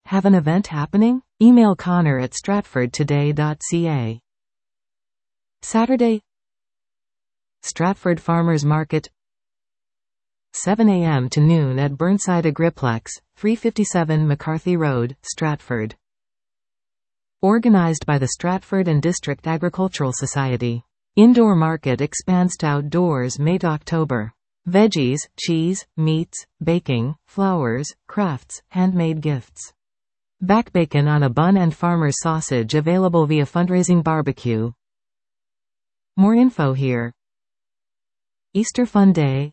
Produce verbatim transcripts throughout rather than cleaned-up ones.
Have an event happening? Email Connor at stratford today dot c a. Saturday, Stratford Farmers Market, seven a m to noon at Burnside Agriplex, three fifty-seven McCarthy Road, Stratford. Organized by the Stratford and District Agricultural Society. Indoor market expands to outdoors May to October. Veggies, cheese, meats, baking, flowers, crafts, handmade gifts. Back bacon on a bun and farmer's sausage available via fundraising barbecue. More info here. Easter Fun Day,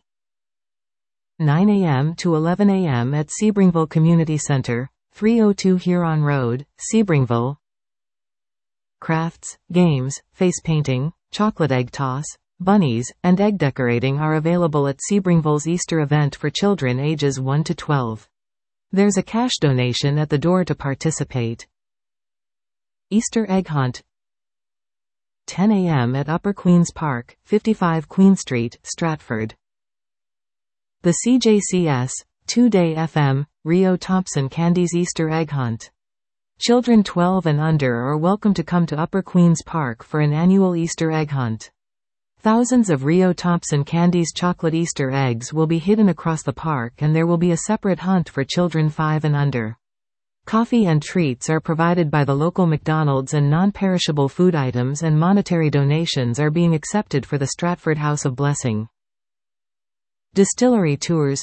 nine a m to eleven a m at Sebringville Community Center, three oh two Huron Road, Sebringville. Crafts, games, face painting, chocolate egg toss, bunnies, and egg decorating are available at Sebringville's Easter event for children ages one to twelve. There's a cash donation at the door to participate. Easter Egg Hunt, ten a m at Upper Queens Park, fifty-five Queen Street, Stratford. The C J C S, two-day F M, Rio Thompson Candies Easter Egg Hunt. Children twelve and under are welcome to come to Upper Queens Park for an annual Easter egg hunt. Thousands of Rio Thompson Candies chocolate Easter eggs will be hidden across the park, and there will be a separate hunt for children five and under. Coffee and treats are provided by the local McDonald's, and non-perishable food items and monetary donations are being accepted for the Stratford House of Blessing. Distillery tours,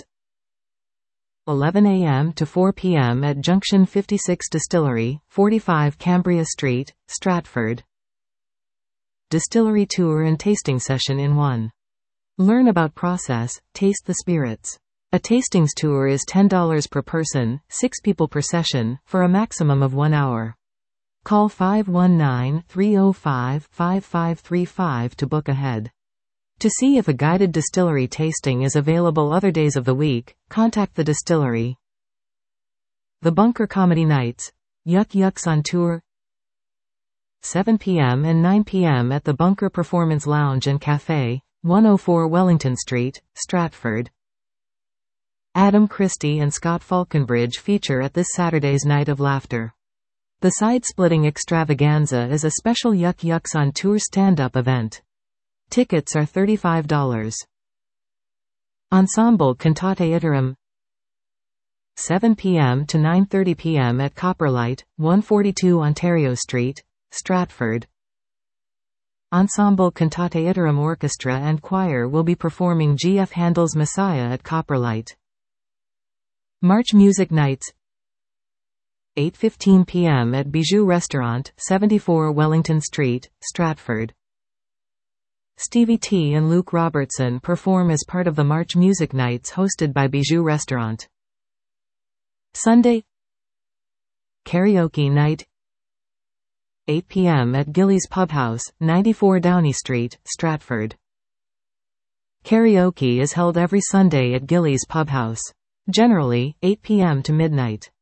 eleven a m to four p m at Junction fifty-six Distillery, forty-five Cambria Street, Stratford. Distillery tour and tasting session in one. Learn about process, taste the spirits. A tastings tour is ten dollars per person, six people per session, for a maximum of one hour. Call five one nine, three oh five, five five three five to book ahead. To see if a guided distillery tasting is available other days of the week, contact the distillery. The Bunker Comedy Nights, Yuck Yucks on Tour, seven p m and nine p m at the Bunker Performance Lounge and Cafe, one oh four Wellington Street, Stratford. Adam Christie and Scott Falconbridge feature at this Saturday's Night of Laughter. The Side-Splitting Extravaganza is a special Yuck Yucks on Tour stand-up event. Tickets are thirty-five dollars. Ensemble Cantate Iterum, seven p m to nine thirty p m at Copperlight, one forty-two Ontario Street, Stratford. Ensemble Cantate Iterum Orchestra and Choir will be performing G F Handel's Messiah at Copperlight. March Music Nights, eight fifteen p m at Bijou Restaurant, seventy-four Wellington Street, Stratford. Stevie T and Luke Robertson perform as part of the March Music Nights hosted by Bijou Restaurant. Sunday, Karaoke Night, eight p m at Gillies Pubhouse, ninety-four Downey Street, Stratford. Karaoke is held every Sunday at Gillies Pubhouse. Generally, eight p m to midnight.